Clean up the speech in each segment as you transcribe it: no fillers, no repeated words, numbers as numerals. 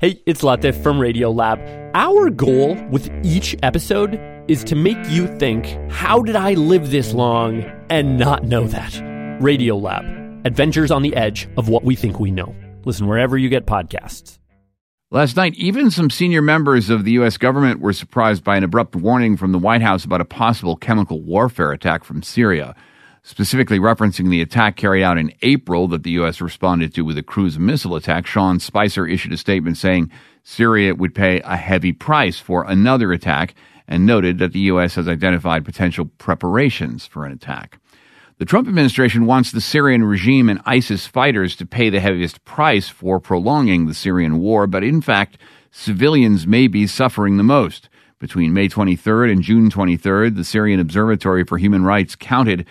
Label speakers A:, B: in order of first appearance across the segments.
A: Hey, it's Latif from Radiolab. Our goal with each episode is to make you think, how did I live this long and not know that? Radiolab, adventures on the edge of what we think we know. Listen wherever you get podcasts.
B: Last night, even some senior members of the U.S. government were surprised by an abrupt warning from the White House about a possible chemical warfare attack from Syria, specifically referencing the attack carried out in April that the U.S. responded to with a cruise missile attack. Sean Spicer issued a statement saying Syria would pay a heavy price for another attack and noted that the U.S. has identified potential preparations for an attack. The Trump administration wants the Syrian regime and ISIS fighters to pay the heaviest price for prolonging the Syrian war, but in fact, civilians may be suffering the most. Between May 23rd and June 23rd, the Syrian Observatory for Human Rights counted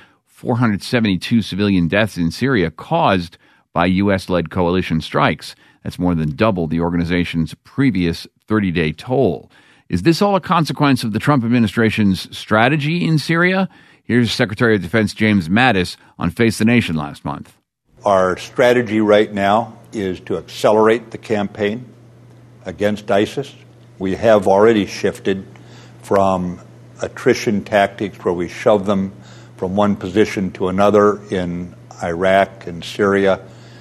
B: 472 civilian deaths in Syria caused by U.S.-led coalition strikes. That's more than double the organization's previous 30-day toll. Is this all a consequence of the Trump administration's strategy in Syria? Here's Secretary of Defense James Mattis on Face the Nation last month.
C: Our strategy right now is to accelerate the campaign against ISIS. We have already shifted from attrition tactics where we shove them from one position to another in Iraq and Syria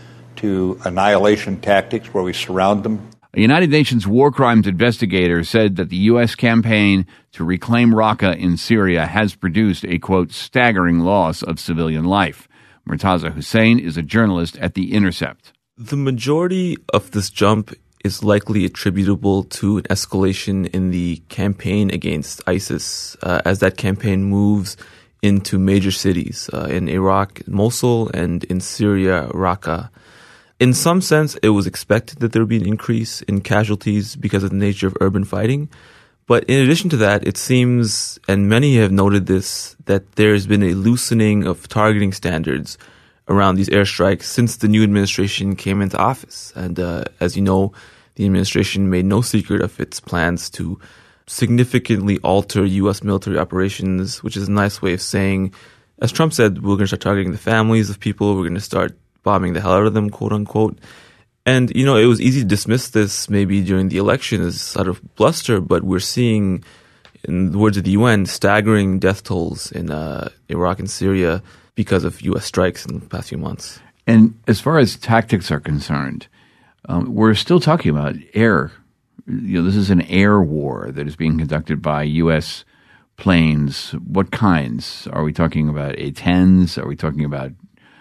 C: to annihilation tactics where we surround them.
B: A United Nations war crimes investigator said that the U.S. campaign to reclaim Raqqa in Syria has produced a, quote, staggering loss of civilian life. Murtaza Hussain is a journalist at The Intercept.
D: The majority of this jump is likely attributable to an escalation in the campaign against ISIS as that campaign moves into major cities in Iraq, Mosul, and in Syria, Raqqa. In some sense, it was expected that there would be an increase in casualties because of the nature of urban fighting. But in addition to that, it seems, and many have noted this, that there's been a loosening of targeting standards around these airstrikes since the new administration came into office. And as you know, the administration made no secret of its plans to significantly alter U.S. military operations, which is a nice way of saying, as Trump said, we're going to start targeting the families of people, we're going to start bombing the hell out of them, quote unquote. And, you know, it was easy to dismiss this maybe during the election as sort of bluster, but we're seeing, in the words of the UN, staggering death tolls in Iraq and Syria because of U.S. strikes in the past few months.
B: And as far as tactics are concerned, we're still talking about air. You know, this is an air war that is being conducted by U.S. planes. What kinds? Are we talking about A-10s? Are we talking about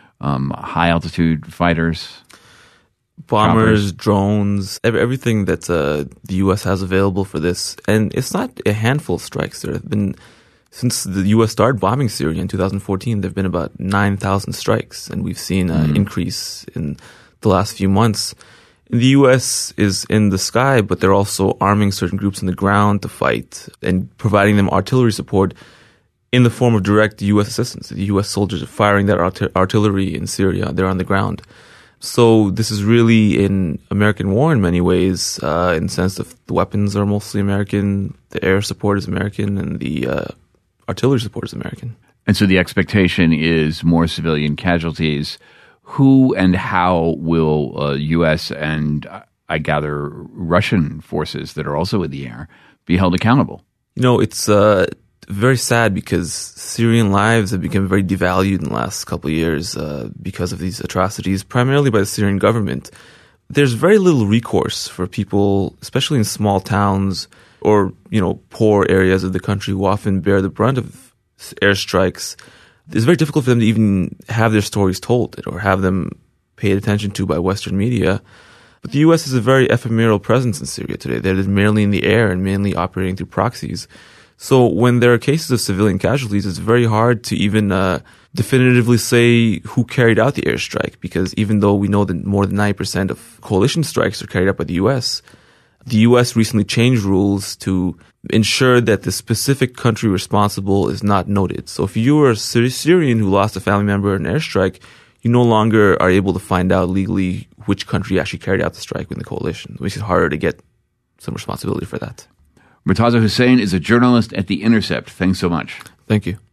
B: high-altitude fighters?
D: Bombers,
B: choppers?
D: Drones, everything that the U.S. has available for this. And it's not a handful of strikes. There have been, since the U.S. started bombing Syria in 2014, there have been about 9,000 strikes. And we've seen an increase in the last few months. The U.S. is in the sky, but they're also arming certain groups on the ground to fight and providing them artillery support in the form of direct U.S. assistance. The U.S. soldiers are firing that artillery in Syria. They're on the ground. So this is really an American war in many ways, in the sense of the weapons are mostly American, the air support is American, and the artillery support is American.
B: And so the expectation is more civilian casualties. Who and how will U.S. and, I gather, Russian forces that are also in the air be held accountable?
D: You know, it's very sad because Syrian lives have become very devalued in the last couple of years because of these atrocities, primarily by the Syrian government. There's very little recourse for people, especially in small towns or, you know, poor areas of the country who often bear the brunt of airstrikes. It's very difficult for them to even have their stories told or have them paid attention to by Western media. But the U.S. has a very ephemeral presence in Syria today. They're mainly in the air and mainly operating through proxies. So when there are cases of civilian casualties, it's very hard to even definitively say who carried out the airstrike, because even though we know that more than 90% of coalition strikes are carried out by the U.S., the U.S. recently changed rules to ensure that the specific country responsible is not noted. So if you were a Syrian who lost a family member in an airstrike, you no longer are able to find out legally which country actually carried out the strike within the coalition. It makes it harder to get some responsibility for that.
B: Murtaza Hussain is a journalist at The Intercept. Thanks so much.
D: Thank you.